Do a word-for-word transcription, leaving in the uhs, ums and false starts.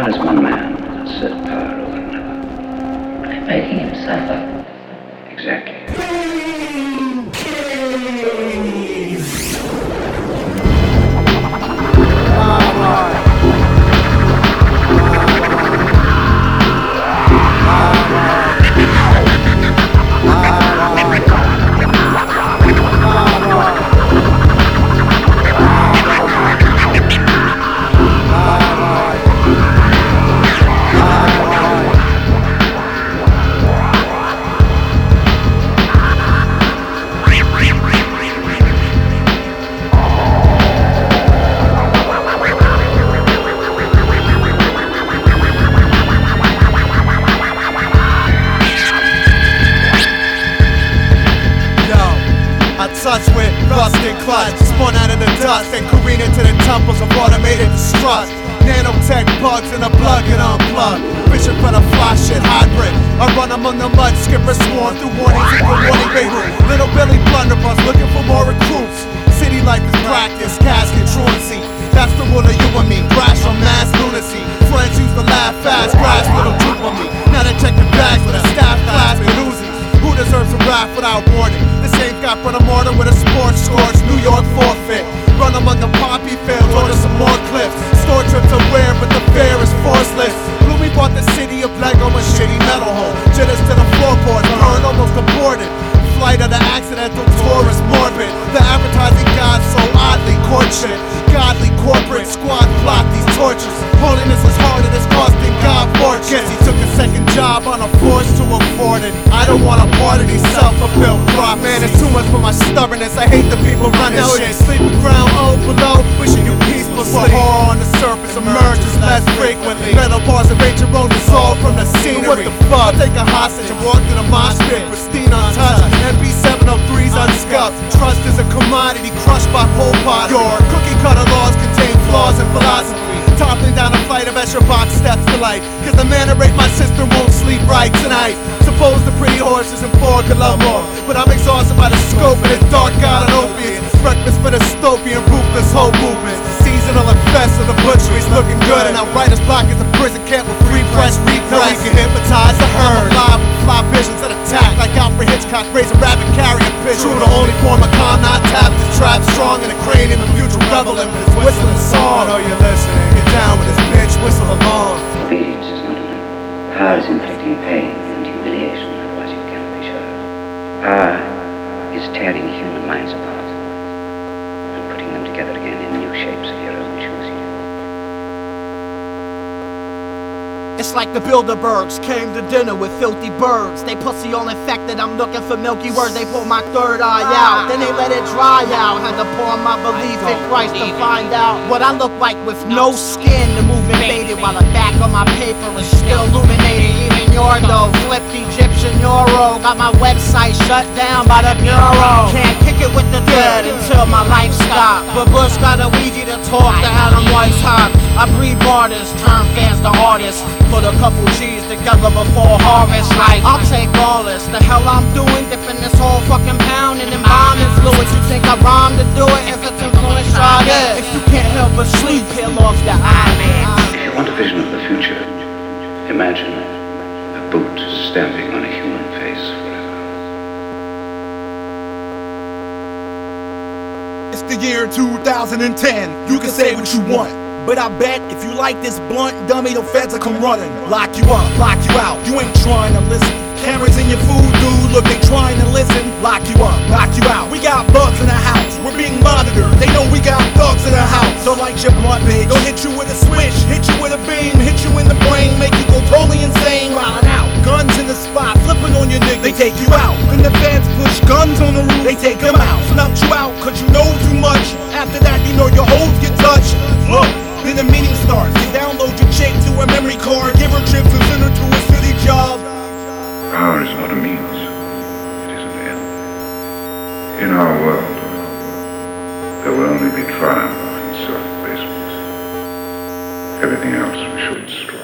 does one man assert power over another? By making him suffer. Exactly. Touch with rust and clutch, spun out of the dust and careen into the temples of automated distrust. Nanotech bugs in a plug and unplug. Vision for the fly shit hybrid. I run among the mud, skipper sworn through warnings equal warning Beirut. Little Billy blunderbuss looking for more recruits. City life is practice, casket truancy. That's the rule of you and me, crash on mass lunacy. Friends used to laugh fast, crash little droop on me. Now they check the bags with a staff class with Uzis. Who deserves a rap without warning? The same guy put a mortar with a sports scorch, New York forfeit. Run among the poppy fields, order some more clips. Store trip to where, but the fare is forceless. Gloomy bought the city of Lego and shitty metal hole. Jitters to the floorboard, burned almost aborted. Flight of the accidental tourist morbid. The advertising god so oddly courtship. Godly corporate squad plot these tortures. Holiness is hard and it's costing God fortune. Guess he took a second job on a force to afford it. I don't want a part of these self-fulfilled prop. Man, it's too much for my stubbornness. I hate the people running now shit. Sleeping ground, oh below, wishing you peaceful sleep. Horror on the surface emerges less frequently. Metal bars of ancient road dissolved from the scenery. What the fuck? I'll take a hostage and walk through the mosh pit, pristine untouched. M P seven oh threes unscuffed. Trust is a commodity crushed by Pol Pot. Your cookie cutter laws contain flaws in philosophy. Toppling down a flight of Escher box steps to life. Cause the man that raped my sister won't sleep right tonight. Suppose the pretty horses and four could love more, but I'm exhausted by the scope of this dark god of opiates. Breakfast for the dystopian, ruthless whole movement. Seasonal and fest of the butchery's looking good. And our writer's block is a prison camp with free press repress. We can hypnotize the herd. Live with fly visions that attack like Alfred Hitchcock, raising rabbit carrier pigeon. True, the only form of calm not tapped is trapped strong in a cranium and future revel in this whistling song. I know you're listening. Get down with this bitch, whistle along. Obedience is not enough. Power is inflicting pain and humiliation, otherwise you cannot be sure. Power is tearing human minds apart and putting them together again in new shapes of your own choosing. It's like the Bilderbergs came to dinner with filthy birds. They pussy all infected, I'm looking for milky words. They pull my third eye out, then they let it dry out. Had to pour my belief in Christ to find out what I look like with no skin. The movement faded while the back of my paper is still illuminated. Even your dough, flipped Egyptian euro. Got my website shut down by the bureau. Can't kick it with the dead until my life stops. But Bush got a Ouija to talk to Adam White's hot. I breed martyrs, turn fans to artists. Put a couple G's together before harvest. Like, I'll take all this. The hell I'm doing, dipping this whole fucking pound in embalming fluids. You think I rhyme to do it? If it's influence, try this. If you can't help but sleep, peel off your eyelids. If you want a vision of the future, imagine a boot stamping on a human face forever. It's the year two thousand ten. You can say what you want, but I bet if you like this blunt, dummy, the feds will come running. Lock you up, lock you out. You ain't trying to listen. Cameras in your food, dude. Look, they trying to listen. Lock you up, lock you out. We got bugs in the house. We're being monitored. They know we got thugs in the house. So light your blunt, bitch. They'll hit you with a switch, hit you with a beam, hit you in the brain, make you go totally insane. Wildin' out. Guns in the spot, flipping on your niggas. They take you out. When the feds push guns on the roof, they take them out. Snuff you out, cause you know too much. After that, you know your hoes get touched. Look. Then the meeting starts. You download your chick to a memory card, give her chips and send her to a city job. Power is not a means, it is an end. In our world, there will only be triumph in self-abasement. Everything else we should destroy.